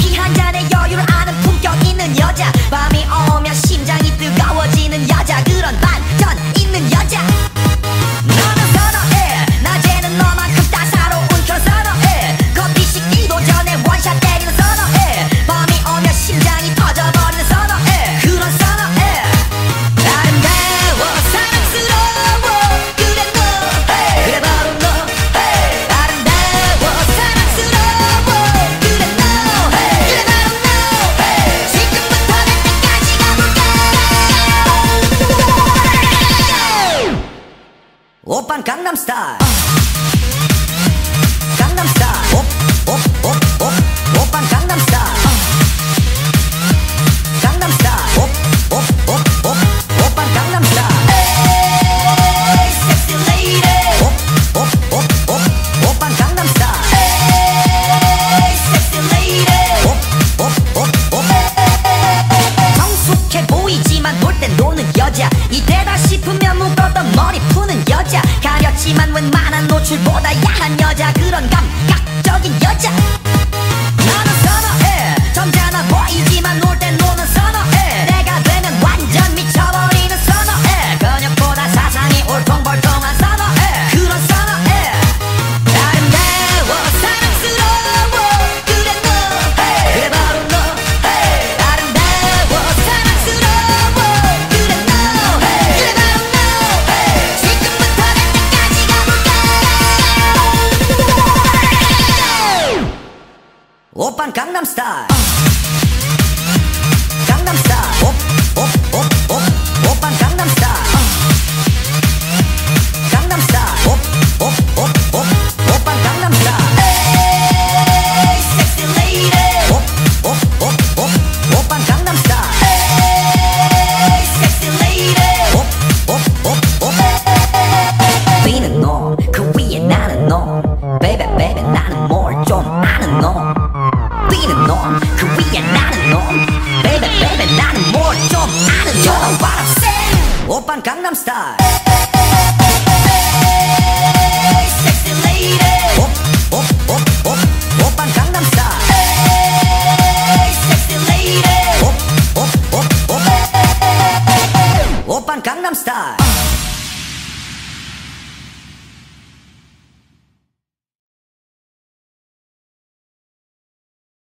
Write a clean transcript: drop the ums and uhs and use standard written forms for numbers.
위스키 한 잔에 여유를 아는 품격 있는 여자. 밤이 오면 심장이 뜨거워지는 여자. 그런 반전 있는 여자. 너는 선호해. 낮에는 너만큼 따사로운 그런 선호해. 커피 식기도 전에 원샷 때리는 선호해. 밤이 오면 심장이 터져버리는 선호해. 그런 선호해. 아름다워 사랑스러워 그래 너 그래 바로 너 아름다워 사랑스러워 그래 너 그래 바로 너 지금부터 날 때까지 가볼까. 오빤 강남스타일 강남스타일 오빤 강남스타일 강남스타일 오빤 강남스타일 에이 섹시 레이디 오빤 강남스타일 에이 섹시 레이디 성숙해 보이지만 놀 땐 노는 여자. 이때다 싶으면 묶었던 머리 푸는 여자. 가렸지만 웬만한 노출보다 야한 여자. 그런 감각적인 여자. 나는 선호해. 점잖아 보이지만 놀 땐 노는 선호해. 내가 되면 완전 미쳐버리는 선호해. 근육보다 사상이 올통벌통한 선호해. 그런 선호해. 아름다워 사랑스러워 그래 너 그래 바로 너 아름다워 사랑스러워 그래 너 그래 바로 너 지금부터 날 때까지 가볼까. 오빤 강남스타일 강남스타일 오빤 강남스타일